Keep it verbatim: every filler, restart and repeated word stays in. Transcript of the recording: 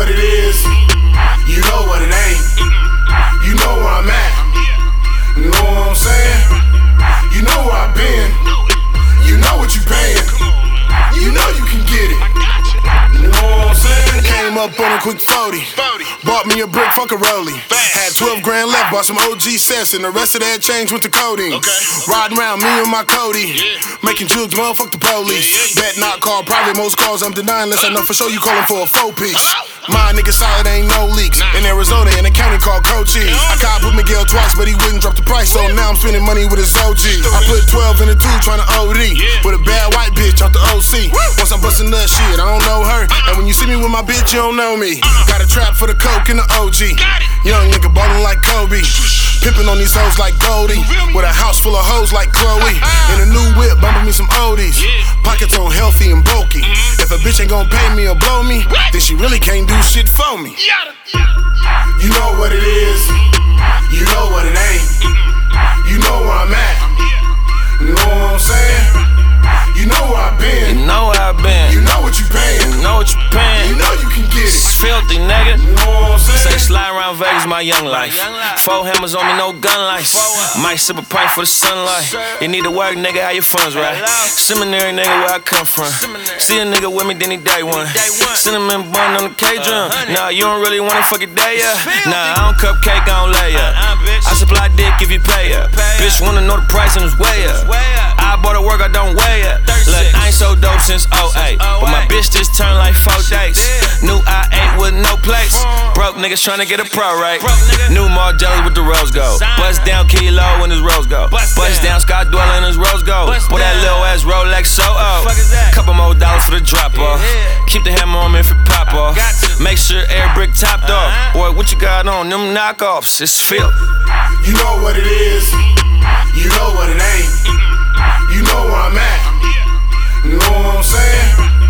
what it is. You know what it ain't. You know where I'm at. You know what I'm saying? You know where I've been. You know what you paying. You know you can get it. You know what I'm saying? Came up on a quick forty. Bought me a brick, fuck a rollie. Had twelve grand left, bought some O G sets, and the rest of that change went to codeine. Okay. Riding around, me and my Cody. Yeah. Making jukes, motherfuck the police. Yeah, yeah, Bet not call private, most calls I'm denying unless I know for sure you calling for a four piece. My nigga solid, ain't no leaks. Nah. In Arizona, in a county called Cochise. I caught with Miguel twice, but he wouldn't drop the price, so now I'm spending money with his O G. I put twelve in the two, trying to O D. Yeah. With a bad white bitch off the O C. Woo. Once I'm busting nut shit, I don't know her. Uh-uh. And when you see me with my bitch, you don't know me. Uh-uh. Got a trap for the coke and the O G. Young nigga ballin' like Kobe. Pimpin' on these hoes like Goldie. With a house full of hoes like Chloe. In a new whip, bumpin' me some oldies. Pockets on healthy and bulky. If a bitch ain't gon' pay me or blow me, then she really can't do shit for me. You know what it is. You know what it ain't. You know where I'm at. You know what I'm saying? You know where I've been. You know where I've been. You know what you paying. You know what you paying. You know you can get it. It's filthy, nigga. You know what I'm saying? Say slide around Vegas, my young life. Four hammers on me, no gun lights. Might sip a pint for the sunlight. You need to work, nigga, how your funds right? Seminary, nigga, where I come from. See a nigga with me, then he day one. Cinnamon bun on the K-drum. Nah, you don't really wanna fuck it day up. Nah, I don't cupcake, I don't lay up. I supply dick if you pay up. Bitch wanna know the price and it's way up. I bought a work, I don't weigh up. Look, I ain't so dope since oh eight, but my bitch just turned like four days. New I eight with no place. Broke niggas tryna get a pro rate. New Mark jelly with the rose gold. Bust down Kilo in his rose gold. Bust down Scott Dweller in his rose gold. Boy, that little ass Rolex so old. Couple more dollars for the drop off. Keep the hammer on me if it pop off. Make sure every brick topped off. Boy, what you got on them knockoffs? It's filth. You know what it is. You know what it ain't. You know where I'm at. You know what I'm saying?